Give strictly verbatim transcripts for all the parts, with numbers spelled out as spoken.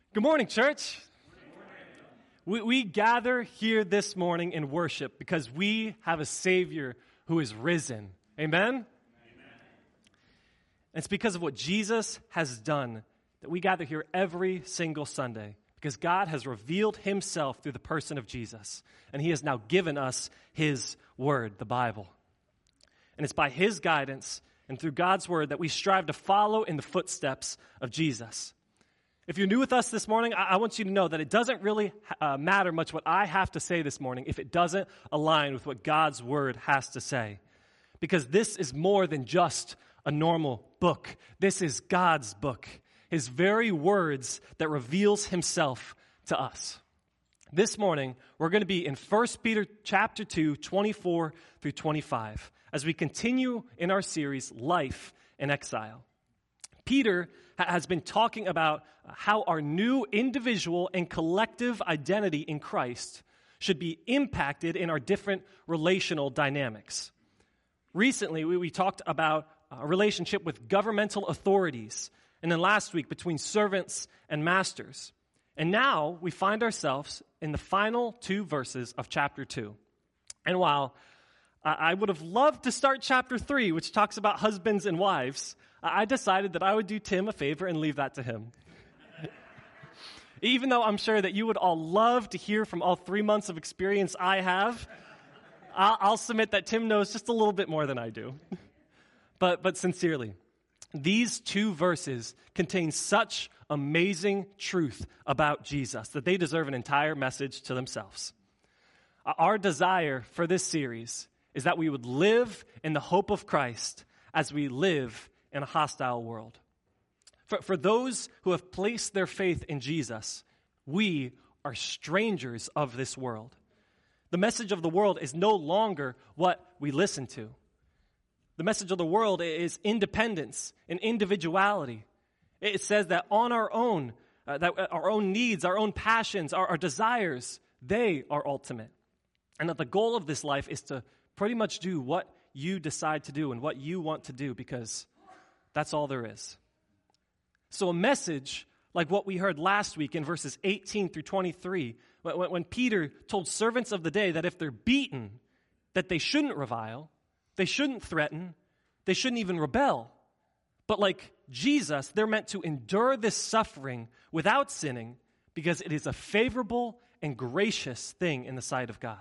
Good morning, church. We, we gather here this morning in worship because we have a Savior who is risen. Amen? Amen? And it's because of what Jesus has done that we gather here every single Sunday, because God has revealed himself through the person of Jesus, and he has now given us his word, the Bible. And it's by his guidance and through God's word that we strive to follow in the footsteps of Jesus. If you're new with us this morning, I, I want you to know that it doesn't really uh, matter much what I have to say this morning if it doesn't align with what God's word has to say. Because this is more than just a normal book. This is God's book, his very words that reveals himself to us. This morning, we're going to be in First Peter chapter two, twenty-four through twenty-five, as we continue in our series, Life in Exile. Peter has been talking about how our new individual and collective identity in Christ should be impacted in our different relational dynamics. Recently, we, we talked about a relationship with governmental authorities, and then last week between servants and masters. And now we find ourselves in the final two verses of chapter two. And while I would have loved to start chapter three, which talks about husbands and wives, I decided that I would do Tim a favor and leave that to him. Even though I'm sure that you would all love to hear from all three months of experience I have, I'll submit that Tim knows just a little bit more than I do. But, but sincerely, these two verses contain such amazing truth about Jesus that they deserve an entire message to themselves. Our desire for this series is that we would live in the hope of Christ as we live in a hostile world. For, for those who have placed their faith in Jesus, we are strangers of this world. The message of the world is no longer what we listen to. The message of the world is independence and individuality. It says that on our own, uh, that our own needs, our own passions, our, our desires, they are ultimate. And that the goal of this life is to pretty much do what you decide to do and what you want to do, because that's all there is. So a message like what we heard last week in verses eighteen through twenty-three, when, when Peter told servants of the day that if they're beaten, that they shouldn't revile, they shouldn't threaten, they shouldn't even rebel. But like Jesus, they're meant to endure this suffering without sinning, because it is a favorable and gracious thing in the sight of God.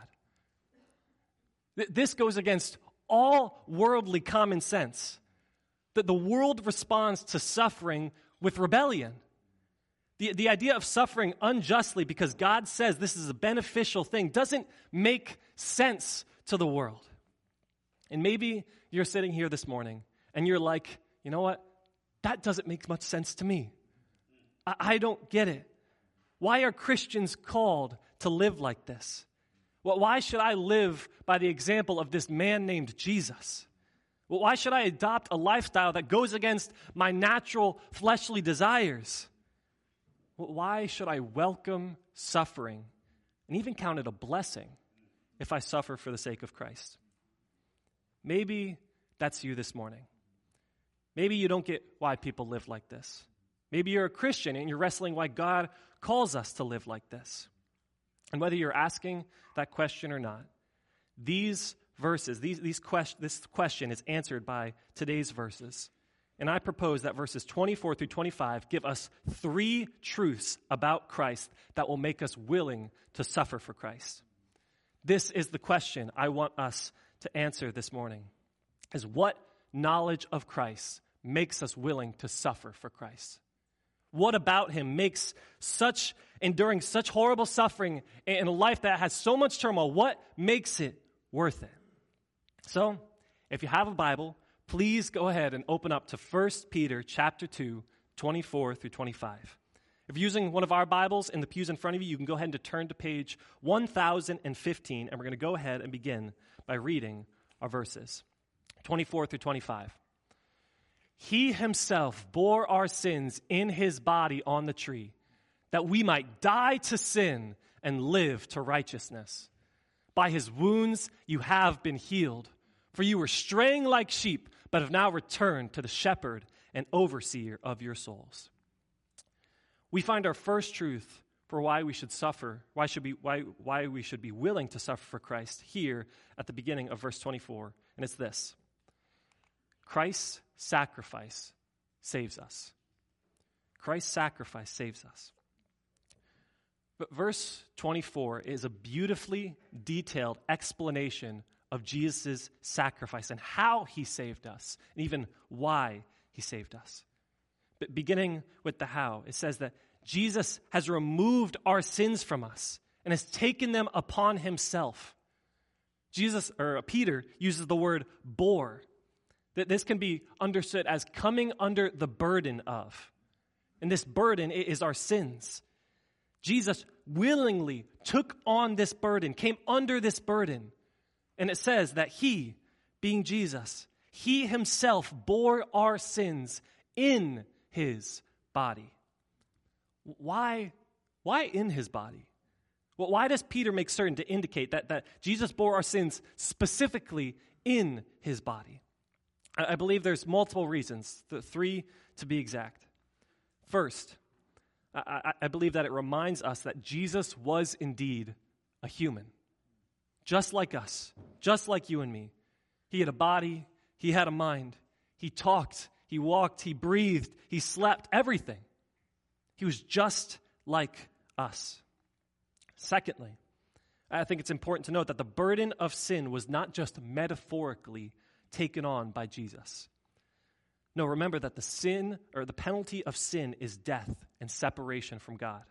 This goes against all worldly common sense, that the world responds to suffering with rebellion. The, the idea of suffering unjustly because God says this is a beneficial thing doesn't make sense to the world. And maybe you're sitting here this morning and you're like, you know what? That doesn't make much sense to me. I, I don't get it. Why are Christians called to live like this? Well, why should I live by the example of this man named Jesus? Well, why should I adopt a lifestyle that goes against my natural fleshly desires? Well, why should I welcome suffering and even count it a blessing if I suffer for the sake of Christ? Maybe that's you this morning. Maybe you don't get why people live like this. Maybe you're a Christian and you're wrestling why God calls us to live like this. And whether you're asking that question or not, these verses, these, these quest, this question is answered by today's verses. And I propose that verses twenty-four through twenty-five give us three truths about Christ that will make us willing to suffer for Christ. This is the question I want us to answer this morning, is what knowledge of Christ makes us willing to suffer for Christ? What about him makes such, enduring such horrible suffering in a life that has so much turmoil, what makes it worth it? So, if you have a Bible, please go ahead and open up to First Peter chapter two, twenty-four through twenty-five. If you're using one of our Bibles in the pews in front of you, you can go ahead and turn to page one thousand fifteen, and we're going to go ahead and begin by reading our verses, twenty-four through twenty-five. He himself bore our sins in his body on the tree, that we might die to sin and live to righteousness. By his wounds you have been healed, for you were straying like sheep, but have now returned to the shepherd and overseer of your souls. we find our first truth for why we should suffer, why should be why why we should be willing to suffer for Christ here at the beginning of verse twenty-four, and it's this: Christ's sacrifice saves us. Christ's sacrifice saves us. But verse twenty-four is a beautifully detailed explanation of Jesus' sacrifice and how he saved us, and even why he saved us. But beginning with the how, it says that Jesus has removed our sins from us and has taken them upon himself. Jesus, or Peter, uses the word bore. That this can be understood as coming under the burden of. And this burden is our sins. Jesus willingly took on this burden, came under this burden. And it says that he, being Jesus, he himself bore our sins in his body. Why, why in his body? Well, why does Peter make certain to indicate that, that Jesus bore our sins specifically in his body? I, I believe there's multiple reasons, the three to be exact. First, I, I believe that it reminds us that Jesus was indeed a human, just like us, just like you and me. He had a body, he had a mind, he talked, he walked, he breathed, he slept, everything. He was just like us. Secondly, I think it's important to note that the burden of sin was not just metaphorically taken on by Jesus. No, remember that the sin, or the penalty of sin, is death and separation from God.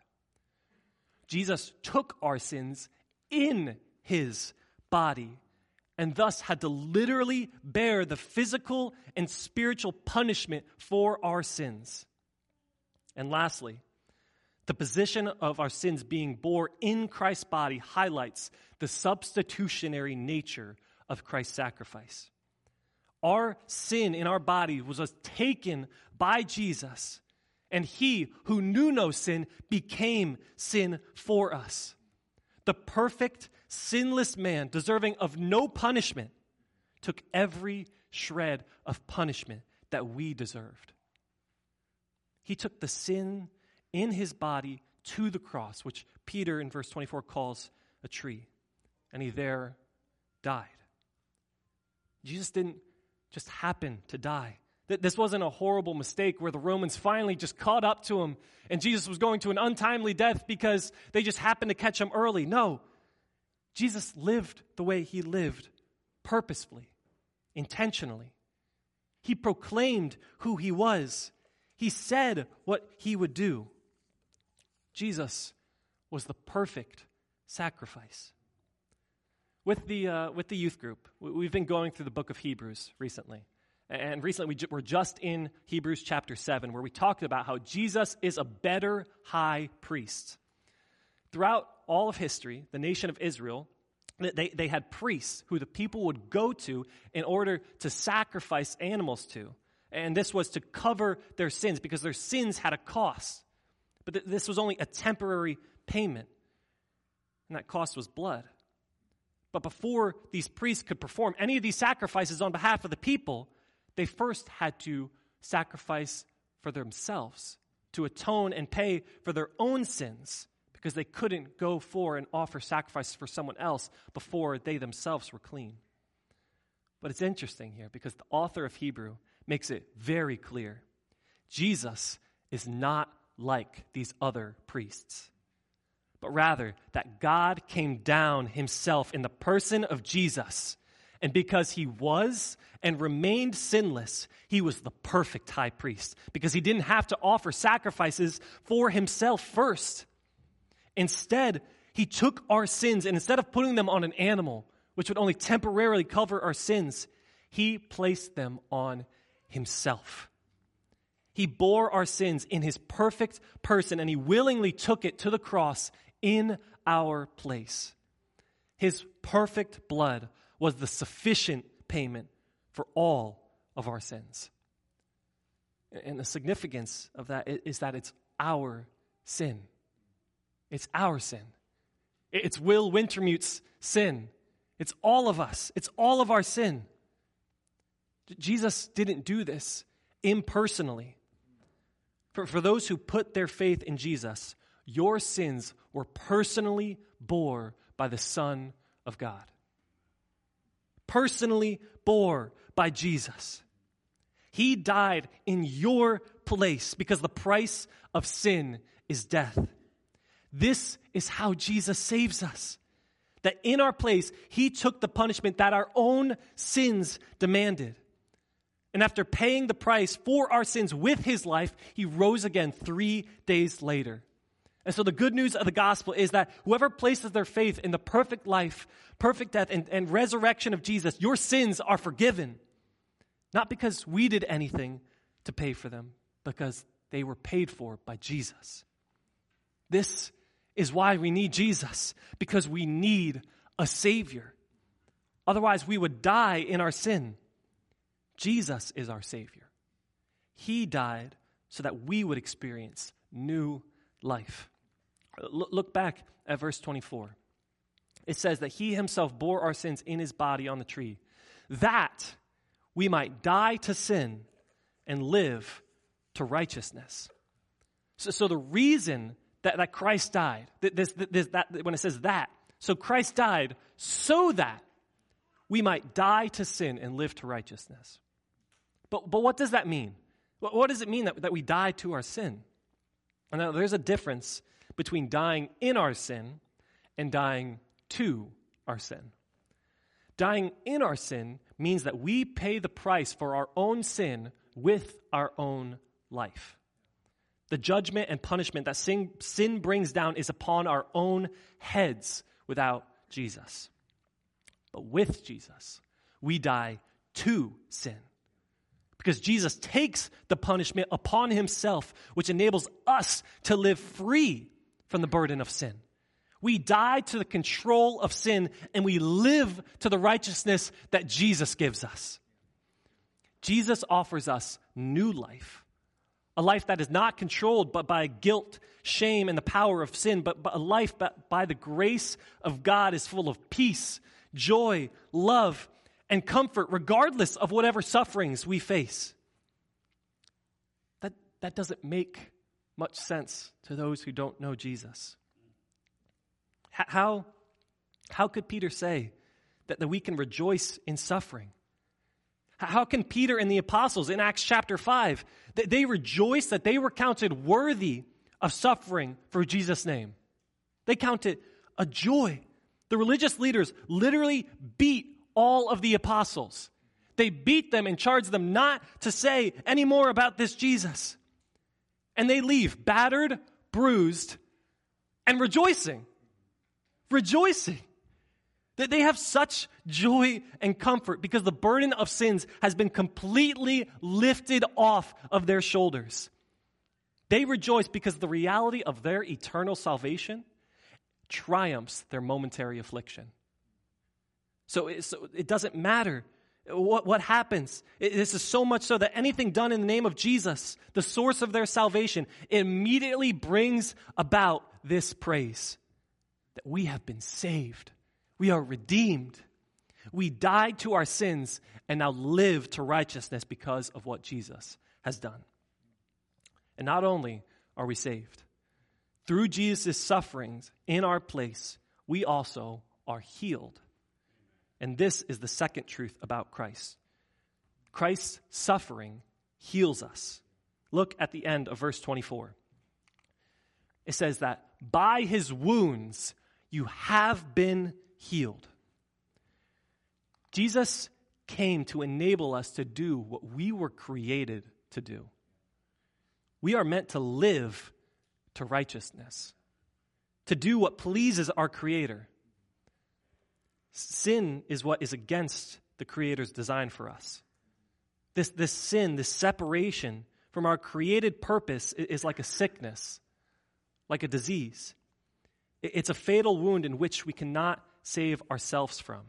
Jesus took our sins in his body and thus had to literally bear the physical and spiritual punishment for our sins. And lastly, the position of our sins being bore in Christ's body highlights the substitutionary nature of Christ's sacrifice. Our sin in our body was taken by Jesus, and he who knew no sin became sin for us. The perfect, sinless man, deserving of no punishment, took every shred of punishment that we deserved. He took the sin in his body to the cross, which Peter in verse twenty-four calls a tree, and he there died. Jesus didn't just happen to die. This wasn't a horrible mistake where the Romans finally just caught up to him and Jesus was going to an untimely death because they just happened to catch him early. No, Jesus lived the way he lived purposefully, intentionally. He proclaimed who he was. He said what he would do. Jesus was the perfect sacrifice. With the uh, with the youth group, we've been going through the book of Hebrews recently. And recently we ju- we're just in Hebrews chapter seven, where we talked about how Jesus is a better high priest. Throughout all of history, the nation of Israel, they, they had priests who the people would go to in order to sacrifice animals to. And this was to cover their sins because their sins had a cost. But th- this was only a temporary payment. And that cost was blood. But before these priests could perform any of these sacrifices on behalf of the people, they first had to sacrifice for themselves, to atone and pay for their own sins, because they couldn't go for and offer sacrifices for someone else before they themselves were clean. But it's interesting here because the author of Hebrew makes it very clear. Jesus is not like these other priests, but rather that God came down himself in the person of Jesus. And because he was and remained sinless, he was the perfect high priest because he didn't have to offer sacrifices for himself first. Instead, he took our sins, and instead of putting them on an animal, which would only temporarily cover our sins, he placed them on himself. He bore our sins in his perfect person, and he willingly took it to the cross in our place. His perfect blood was the sufficient payment for all of our sins. And the significance of that is that it's our sin. It's our sin. It's Will Wintermute's sin. It's all of us. It's all of our sin. Jesus didn't do this impersonally. For, for those who put their faith in Jesus, your sins were personally bore by the Son of God. Personally bore by Jesus. He died in your place because the price of sin is death. This is how Jesus saves us. That in our place, he took the punishment that our own sins demanded. And after paying the price for our sins with his life, he rose again three days later. And so the good news of the gospel is that whoever places their faith in the perfect life, perfect death, and, and resurrection of Jesus, your sins are forgiven. Not because we did anything to pay for them, because they were paid for by Jesus. This is why we need Jesus, because we need a Savior. Otherwise, we would die in our sin. Jesus is our Savior. He died so that we would experience new life. Look back at verse twenty-four. It says that he himself bore our sins in his body on the tree, that we might die to sin and live to righteousness. So, so the reason that, that Christ died, this, this, that, when it says that, so Christ died so that we might die to sin and live to righteousness. But, but what does that mean? What, what does it mean that, that we die to our sin? And now there's a difference between dying in our sin and dying to our sin. Dying in our sin means that we pay the price for our own sin with our own life. The judgment and punishment that sin, sin brings down is upon our own heads without Jesus. But with Jesus, we die to sin. Because Jesus takes the punishment upon himself, which enables us to live free from the burden of sin. We die to the control of sin, and we live to the righteousness that Jesus gives us. Jesus offers us new life, a life that is not controlled but by guilt, shame, and the power of sin, but, but a life that by the grace of God is full of peace, joy, love, and comfort, regardless of whatever sufferings we face. That, that doesn't make much sense to those who don't know Jesus. How, how could Peter say that, that we can rejoice in suffering? How can Peter and the apostles in Acts chapter five, that they rejoiced that they were counted worthy of suffering for Jesus' name? They count it a joy. The religious leaders literally beat all of the apostles. They beat them and charged them not to say any more about this Jesus. And they leave battered, bruised, and rejoicing. Rejoicing. That they have such joy and comfort because the burden of sins has been completely lifted off of their shoulders. They rejoice because the reality of their eternal salvation triumphs their momentary affliction. So it, so it doesn't matter what, what happens. It, this is so much so that anything done in the name of Jesus, the source of their salvation, immediately brings about this praise. That we have been saved. We are redeemed. We died to our sins and now live to righteousness because of what Jesus has done. And not only are we saved, through Jesus' sufferings in our place, we also are healed. And this is the second truth about Christ. Christ's suffering heals us. Look at the end of verse twenty-four. It says that by his wounds you have been healed. Jesus came to enable us to do what we were created to do. We are meant to live to righteousness, to do what pleases our Creator. Sin is what is against the Creator's design for us. This, this sin, this separation from our created purpose is like a sickness, like a disease. It's a fatal wound in which we cannot save ourselves from.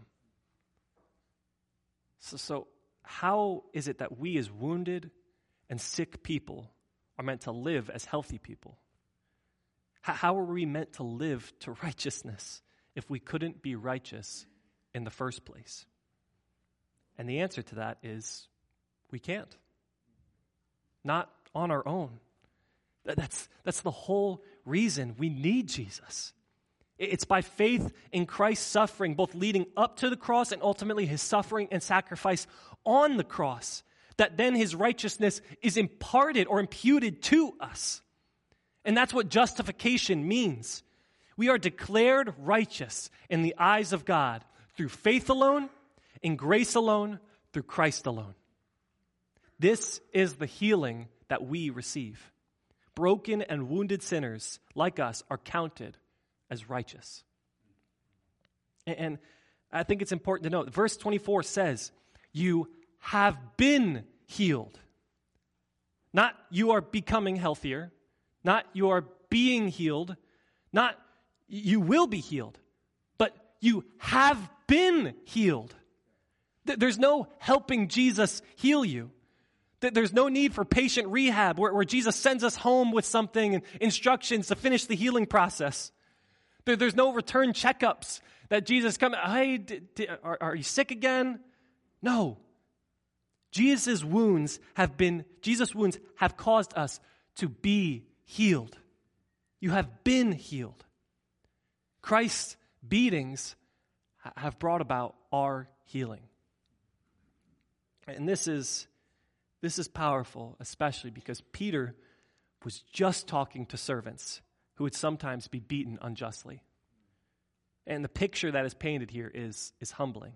So, so how is it that we as wounded and sick people are meant to live as healthy people? How, how are we meant to live to righteousness if we couldn't be righteous in the first place? And the answer to that is we can't. Not on our own. That's, that's the whole reason we need Jesus. It's by faith in Christ's suffering, both leading up to the cross and ultimately his suffering and sacrifice on the cross, that then his righteousness is imparted or imputed to us. And that's what justification means. We are declared righteous in the eyes of God through faith alone, in grace alone, through Christ alone. This is the healing that we receive. Broken and wounded sinners like us are counted as righteous. And I think it's important to note, verse twenty-four says, you have been healed. Not you are becoming healthier, not you are being healed, not you will be healed, but you have been healed. There's no helping Jesus heal you. There's no need for patient rehab where, where Jesus sends us home with something and instructions to finish the healing process. There, there's no return checkups that Jesus comes, hey, d- d- are, are you sick again? No. Jesus' wounds have been, Jesus' wounds have caused us to be healed. You have been healed. Christ's beatings have brought about our healing. And this is This is powerful, especially because Peter was just talking to servants who would sometimes be beaten unjustly. And the picture that is painted here is, is humbling.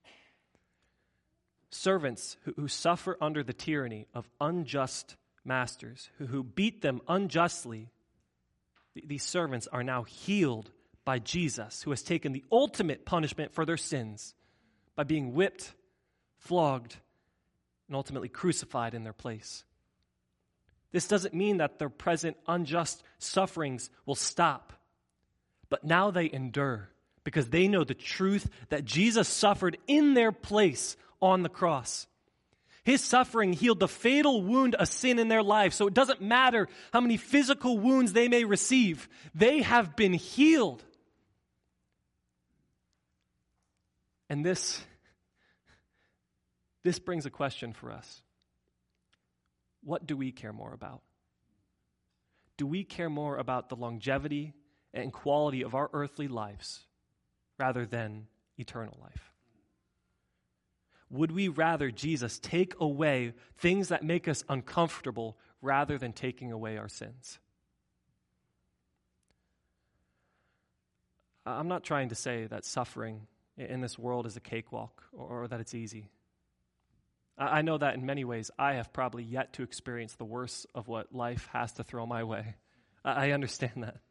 Servants who, who suffer under the tyranny of unjust masters, who, who beat them unjustly, th- these servants are now healed by Jesus, who has taken the ultimate punishment for their sins by being whipped, flogged, and ultimately crucified in their place. This doesn't mean that their present unjust sufferings will stop, but now they endure because they know the truth that Jesus suffered in their place on the cross. His suffering healed the fatal wound of sin in their life, so it doesn't matter how many physical wounds they may receive. They have been healed. And this This brings a question for us. What do we care more about? Do we care more about the longevity and quality of our earthly lives rather than eternal life? Would we rather Jesus take away things that make us uncomfortable rather than taking away our sins? I'm not trying to say that suffering in this world is a cakewalk or that it's easy. I know that in many ways I have probably yet to experience the worst of what life has to throw my way. I understand that.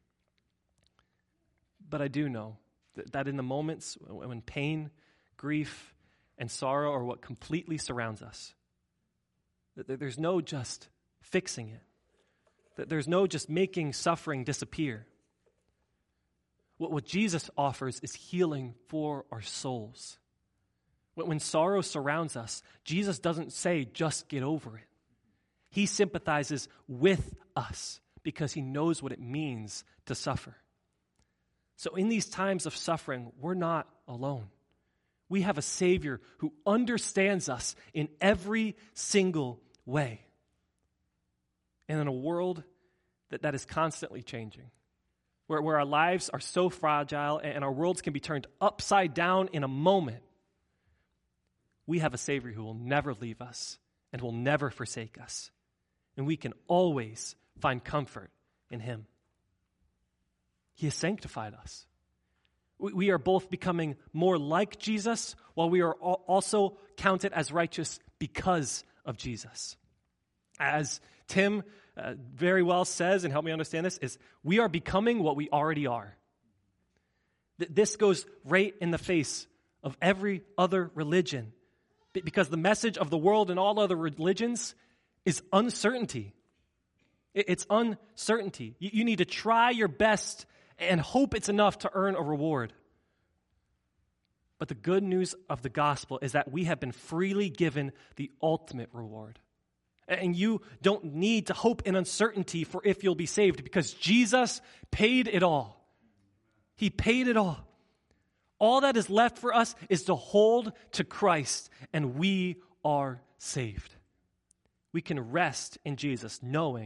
But I do know that, that in the moments when pain, grief, and sorrow are what completely surrounds us, that there's no just fixing it, that there's no just making suffering disappear. What, what Jesus offers is healing for our souls. When sorrow surrounds us, Jesus doesn't say, just get over it. He sympathizes with us because he knows what it means to suffer. So in these times of suffering, we're not alone. We have a Savior who understands us in every single way. And in a world that, that is constantly changing, where, where our lives are so fragile and our worlds can be turned upside down in a moment, we have a Savior who will never leave us and will never forsake us. And we can always find comfort in him. He has sanctified us. We are both becoming more like Jesus, while we are also counted as righteous because of Jesus. As Tim uh, very well says, and help me understand this, is we are becoming what we already are. Th- this goes right in the face of every other religion, because the message of the world and all other religions is uncertainty. It's uncertainty. You need to try your best and hope it's enough to earn a reward. But the good news of the gospel is that we have been freely given the ultimate reward. And you don't need to hope in uncertainty for if you'll be saved, because Jesus paid it all. He paid it all. All that is left for us is to hold to Christ, and we are saved. We can rest in Jesus, knowing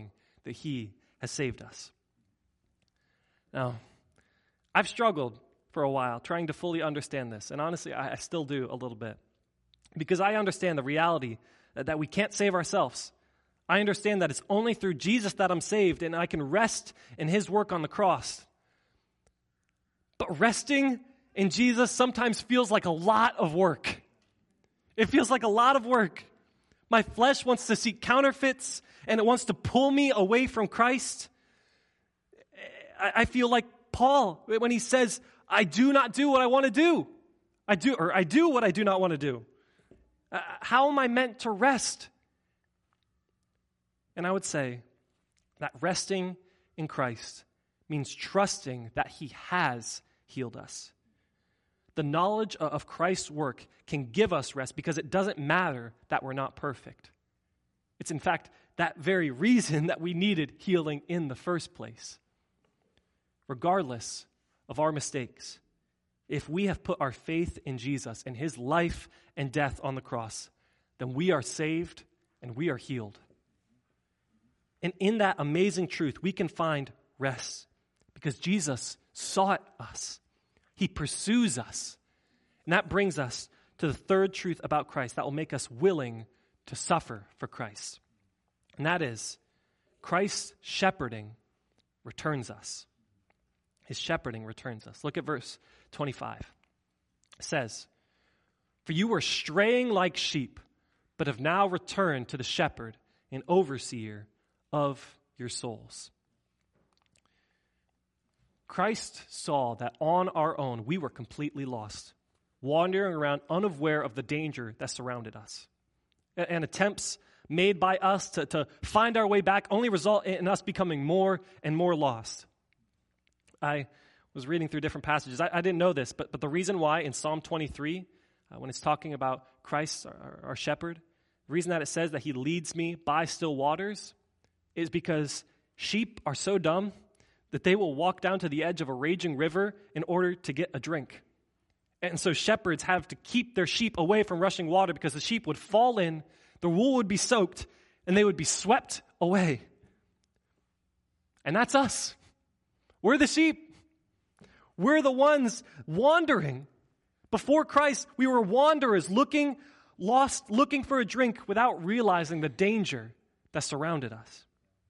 that he has saved us. Now, I've struggled for a while trying to fully understand this, and honestly, I, I still do a little bit. Because I understand the reality that, that we can't save ourselves. I understand that it's only through Jesus that I'm saved, and I can rest in his work on the cross. But resting in Jesus sometimes feels like a lot of work. It feels like a lot of work. My flesh wants to seek counterfeits, and it wants to pull me away from Christ. I, I feel like Paul, when he says, I do not do what I want to do. I do, or I do what I do not want to do. Uh, how am I meant to rest? And I would say that resting in Christ means trusting that he has healed us. The knowledge of Christ's work can give us rest because it doesn't matter that we're not perfect. It's in fact that very reason that we needed healing in the first place. Regardless of our mistakes, if we have put our faith in Jesus and his life and death on the cross, then we are saved and we are healed. And in that amazing truth, we can find rest because Jesus sought us. He pursues us. And that brings us to the third truth about Christ that will make us willing to suffer for Christ. And that is, Christ's shepherding returns us. His shepherding returns us. Look at verse twenty-five. It says, "For you were straying like sheep, but have now returned to the shepherd and overseer of your souls." Christ saw that on our own we were completely lost, wandering around unaware of the danger that surrounded us. And attempts made by us to, to find our way back only result in us becoming more and more lost. I was reading through different passages. I, I didn't know this, but, but the reason why in Psalm twenty-three, uh, when it's talking about Christ, our, our shepherd, the reason that it says that he leads me by still waters is because sheep are so dumb that they will walk down to the edge of a raging river in order to get a drink. And so shepherds have to keep their sheep away from rushing water because the sheep would fall in, the wool would be soaked, and they would be swept away. And that's us. We're the sheep. We're the ones wandering. Before Christ, we were wanderers, looking lost, looking for a drink without realizing the danger that surrounded us.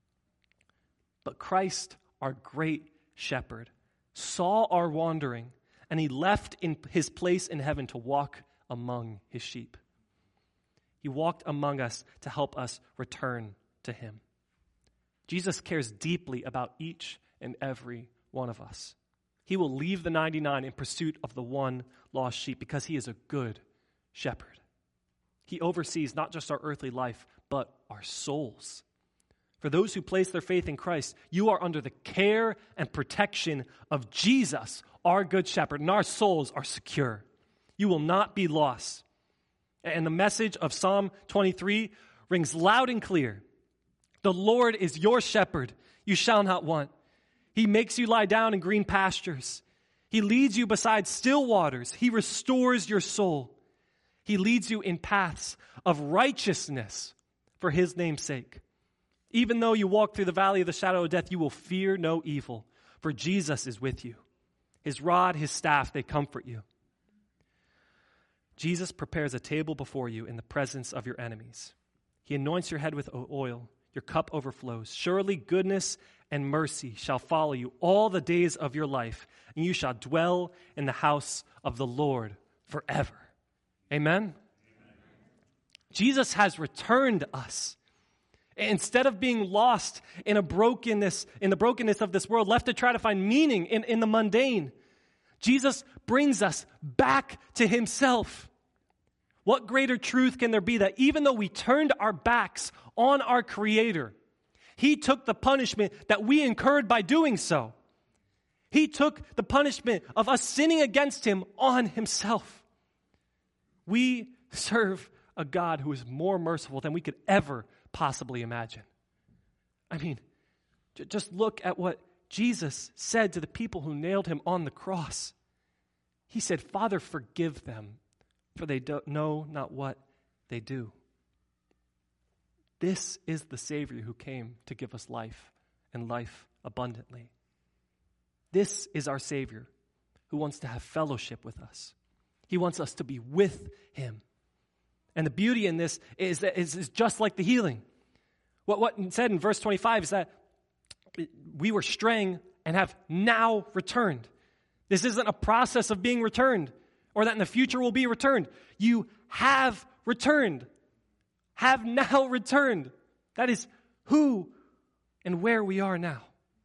But Christ, our great shepherd, saw our wandering, and he left in his place in heaven to walk among his sheep. He walked among us to help us return to him. Jesus cares deeply about each and every one of us. He will leave the ninety-nine in pursuit of the one lost sheep because he is a good shepherd. He oversees not just our earthly life, but our souls. For those who place their faith in Christ, you are under the care and protection of Jesus, our good shepherd, and our souls are secure. You will not be lost. And the message of Psalm twenty-three rings loud and clear. The Lord is your shepherd, you shall not want. He makes you lie down in green pastures. He leads you beside still waters. He restores your soul. He leads you in paths of righteousness for his name's sake. Even though you walk through the valley of the shadow of death, you will fear no evil, for Jesus is with you. His rod, his staff, they comfort you. Jesus prepares a table before you in the presence of your enemies. He anoints your head with oil. Your cup overflows. Surely goodness and mercy shall follow you all the days of your life, and you shall dwell in the house of the Lord forever. Amen? Amen. Jesus has returned us. Instead of being lost in a brokenness, in the brokenness of this world, left to try to find meaning in, in the mundane, Jesus brings us back to himself. What greater truth can there be that even though we turned our backs on our Creator, he took the punishment that we incurred by doing so. He took the punishment of us sinning against him on himself. We serve a God who is more merciful than we could ever possibly imagine. I mean, j- just look at what Jesus said to the people who nailed him on the cross. He said, "Father, forgive them, for they don't know not what they do." this is the Savior who came to give us life and life abundantly. This is our Savior who wants to have fellowship with us. He wants us to be with him. And the beauty in this is that is, is just like the healing. What, what it said in verse twenty-five is that we were straying and have now returned. This isn't a process of being returned or that in the future will be returned. You have returned. Have now returned. That is who and where we are now.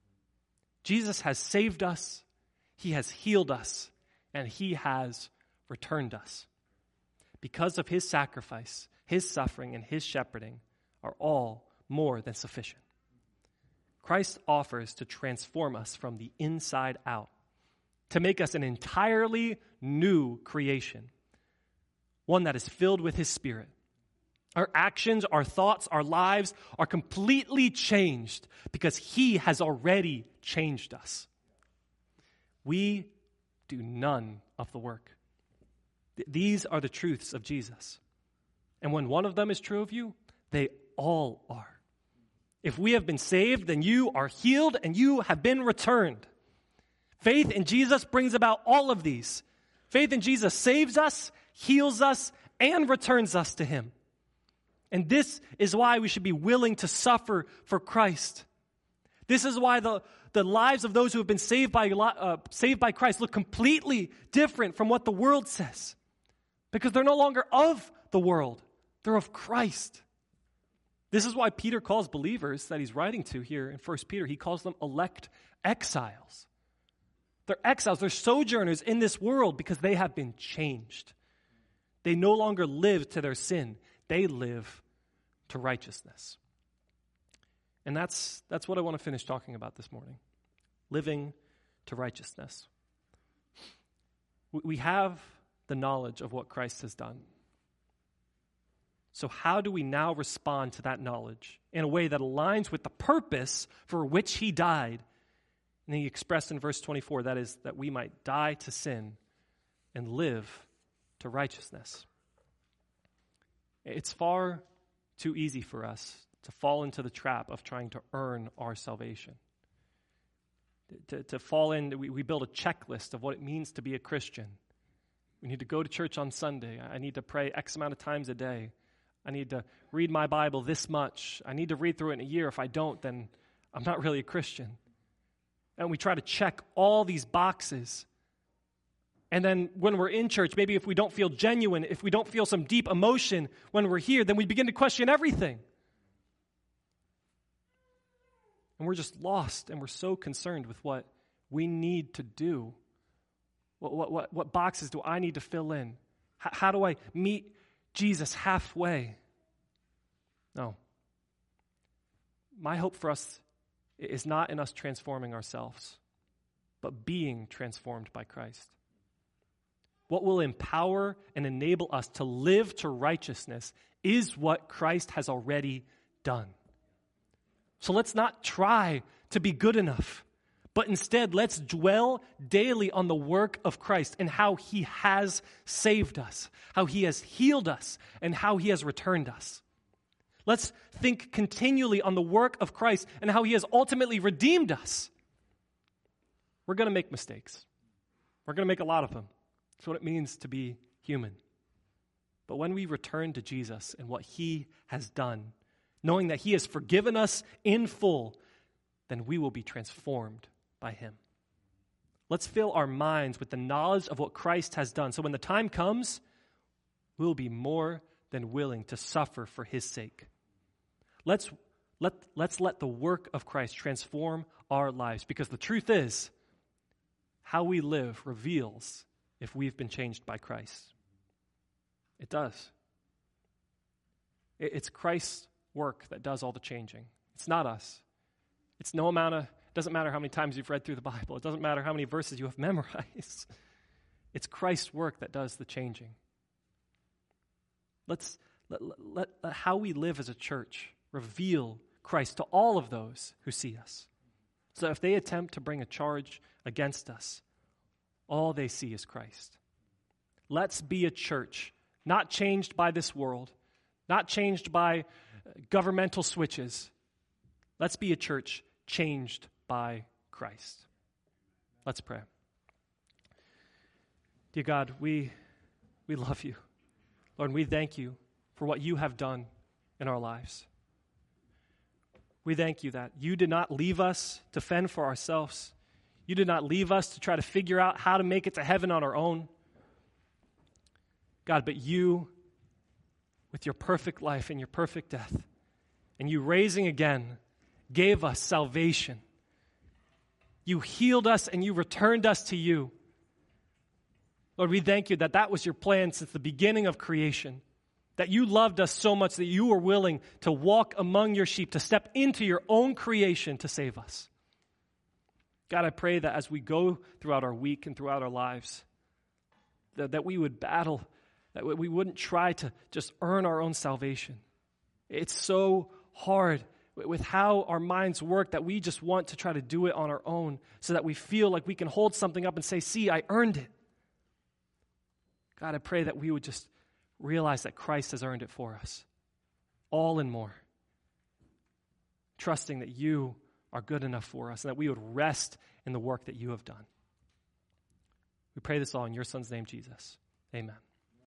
Jesus has saved us. He has healed us. And he has returned us. Because of his sacrifice, his suffering, and his shepherding are all more than sufficient. Christ offers to transform us from the inside out, to make us an entirely new creation, one that is filled with his Spirit. Our actions, our thoughts, our lives are completely changed because he has already changed us. We do none of the work. Th- these are the truths of Jesus. And when one of them is true of you, they all are. If we have been saved, then you are healed and you have been returned. Faith in Jesus brings about all of these. Faith in Jesus saves us, heals us, and returns us to him. And this is why we should be willing to suffer for Christ. This is why the, the lives of those who have been saved by, uh, saved by Christ look completely different from what the world says. Because they're no longer of the world. They're of Christ. This is why Peter calls believers that he's writing to here in First Peter, he calls them elect exiles. They're exiles. They're sojourners in this world because they have been changed. They no longer live to their sin. They live to righteousness. And that's, that's what I want to finish talking about this morning. Living to righteousness. We have the knowledge of what Christ has done. So how do we now respond to that knowledge in a way that aligns with the purpose for which he died? And he expressed in verse twenty-four, that is, that we might die to sin and live to righteousness. It's far too easy for us to fall into the trap of trying to earn our salvation. To, to fall in, we, we build a checklist of what it means to be a Christian. We need to go to church on Sunday. I need to pray X amount of times a day. I need to read my Bible this much. I need to read through it in a year. If I don't, then I'm not really a Christian. And we try to check all these boxes. And then when we're in church, maybe if we don't feel genuine, if we don't feel some deep emotion when we're here, then we begin to question everything. And we're just lost, and we're so concerned with what we need to do. What, what, what, what boxes do I need to fill in? H- how do I meet Jesus halfway? No. My hope for us is not in us transforming ourselves, but being transformed by Christ. What will empower and enable us to live to righteousness is what Christ has already done. So let's not try to be good enough, but instead let's dwell daily on the work of Christ and how he has saved us, how he has healed us, and how he has returned us. Let's think continually on the work of Christ and how he has ultimately redeemed us. We're going to make mistakes. We're going to make a lot of them. That's what it means to be human. But when we return to Jesus and what he has done, knowing that he has forgiven us in full, then we will be transformed by him. Let's fill our minds with the knowledge of what Christ has done. So when the time comes, we'll be more than willing to suffer for his sake. Let's let, let's let the work of Christ transform our lives, because the truth is, how we live reveals if we've been changed by Christ. It does. It, it's Christ's work that does all the changing. It's not us. It's no amount of, it doesn't matter how many times you've read through the Bible. It doesn't matter how many verses you have memorized. It's Christ's work that does the changing. Let's let, let, let how we live as a church reveal Christ to all of those who see us. So if they attempt to bring a charge against us, all they see is Christ. Let's be a church not changed by this world, not changed by governmental switches. Let's be a church changed by Christ. Let's pray. Dear God, we, we love you. Lord, we thank you for what you have done in our lives. We thank you that you did not leave us to fend for ourselves. You did not leave us to try to figure out how to make it to heaven on our own. God, but you, with your perfect life and your perfect death, and you raising again, gave us salvation. You healed us and you returned us to you. Lord, we thank you that that was your plan since the beginning of creation, that you loved us so much that you were willing to walk among your sheep, to step into your own creation to save us. God, I pray that as we go throughout our week and throughout our lives, that, that we would battle, that we wouldn't try to just earn our own salvation. It's so hard with how our minds work that we just want to try to do it on our own so that we feel like we can hold something up and say, see, I earned it. God, I pray that we would just realize that Christ has earned it for us, all and more, trusting that you are good enough for us and that we would rest in the work that you have done. We pray this all in your Son's name, Jesus. Amen.